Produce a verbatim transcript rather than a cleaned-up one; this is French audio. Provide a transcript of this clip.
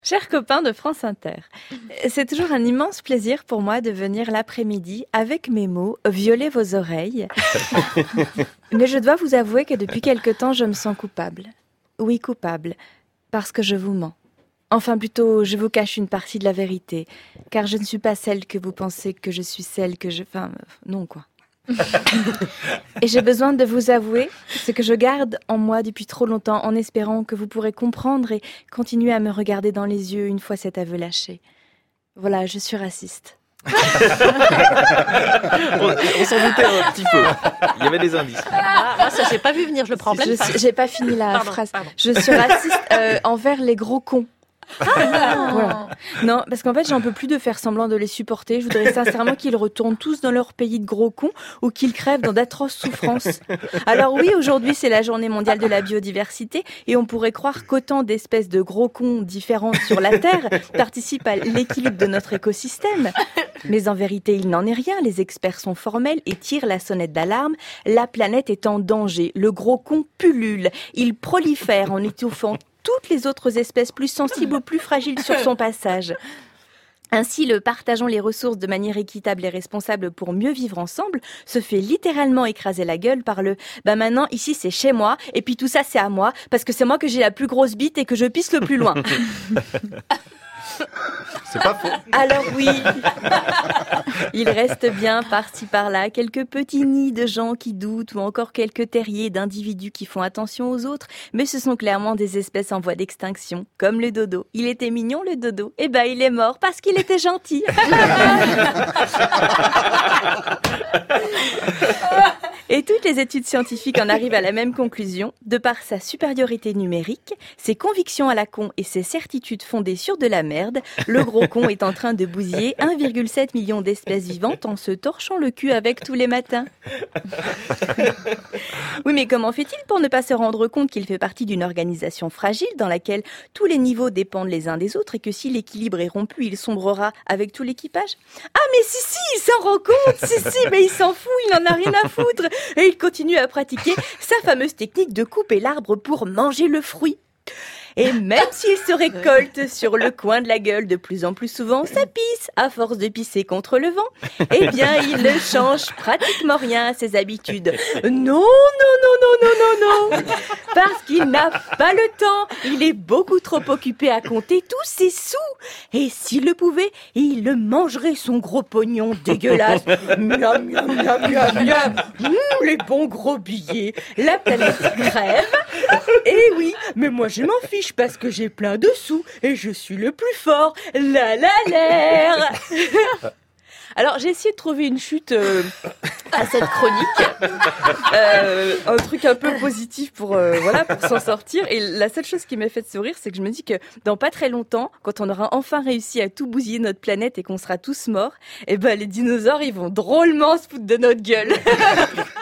Chers copains de France Inter, c'est toujours un immense plaisir pour moi de venir l'après-midi, avec mes mots, violer vos oreilles. Mais je dois vous avouer que depuis quelque temps, je me sens coupable. Oui, coupable, parce que je vous mens. Enfin, plutôt, je vous cache une partie de la vérité, car je ne suis pas celle que vous pensez que je suis celle que je... Enfin, non, quoi. Et j'ai besoin de vous avouer ce que je garde en moi depuis trop longtemps, en espérant que vous pourrez comprendre et continuer à me regarder dans les yeux une fois cet aveu lâché. Voilà, je suis raciste. on, on s'en doutait un petit peu. Il y avait des indices. Ah, moi, ça, j'ai pas vu venir, je le prends en pleine face. Je, j'ai pas fini la pardon, phrase. Pardon. Je suis raciste euh, envers les gros cons. Ah, voilà. Non, parce qu'en fait, j'en peux plus de faire semblant de les supporter. Je voudrais sincèrement qu'ils retournent tous dans leur pays de gros cons ou qu'ils crèvent dans d'atroces souffrances. Alors oui, aujourd'hui, c'est la journée mondiale de la biodiversité et on pourrait croire qu'autant d'espèces de gros cons différentes sur la Terre participent à l'équilibre de notre écosystème. Mais en vérité, il n'en est rien. Les experts sont formels et tirent la sonnette d'alarme. La planète est en danger. Le gros con pullule. Il prolifère en étouffant toutes les autres espèces plus sensibles ou plus fragiles sur son passage. Ainsi, le partageons les ressources de manière équitable et responsable pour mieux vivre ensemble se fait littéralement écraser la gueule par le « bah maintenant, ici c'est chez moi, et puis tout ça c'est à moi, parce que c'est moi que j'ai la plus grosse bite et que je pisse le plus loin. » C'est pas faux. Alors oui, il reste bien par-ci par-là quelques petits nids de gens qui doutent ou encore quelques terriers d'individus qui font attention aux autres, mais ce sont clairement des espèces en voie d'extinction, comme le dodo. Il était mignon le dodo, et ben il est mort parce qu'il était gentil. Et toutes les études scientifiques en arrivent à la même conclusion. De par sa supériorité numérique, ses convictions à la con et ses certitudes fondées sur de la merde, le gros con est en train de bousiller un virgule sept million d'espèces vivantes en se torchant le cul avec tous les matins. Oui, mais comment fait-il pour ne pas se rendre compte qu'il fait partie d'une organisation fragile dans laquelle tous les niveaux dépendent les uns des autres et que si l'équilibre est rompu, il sombrera avec tout l'équipage? Ah, mais si, si, il s'en rend compte, si, si, mais il s'en fout, il en a rien à foutre. Et il continue à pratiquer sa fameuse technique de couper l'arbre pour manger le fruit. Et même s'il se récolte sur le coin de la gueule de plus en plus souvent, ça pisse à force de pisser contre le vent. Eh bien, il ne change pratiquement rien à ses habitudes. Non, non, non, non, non, non, non. Parce qu'il n'a pas le temps. Il est beaucoup trop occupé à compter tous ses sous. Et s'il le pouvait, il le mangerait son gros pognon dégueulasse. Miam, miam, miam, miam, miam. Mmh, les bons gros billets. La planète crève. Et oui, mais moi je m'en fiche. Parce que j'ai plein de sous et je suis le plus fort. La la l'air. Alors j'ai essayé de trouver une chute euh, à cette chronique, euh, un truc un peu positif pour euh, voilà pour s'en sortir. Et la seule chose qui m'a fait sourire, c'est que je me dis que dans pas très longtemps, quand on aura enfin réussi à tout bousiller notre planète et qu'on sera tous morts, et ben les dinosaures ils vont drôlement se foutre de notre gueule.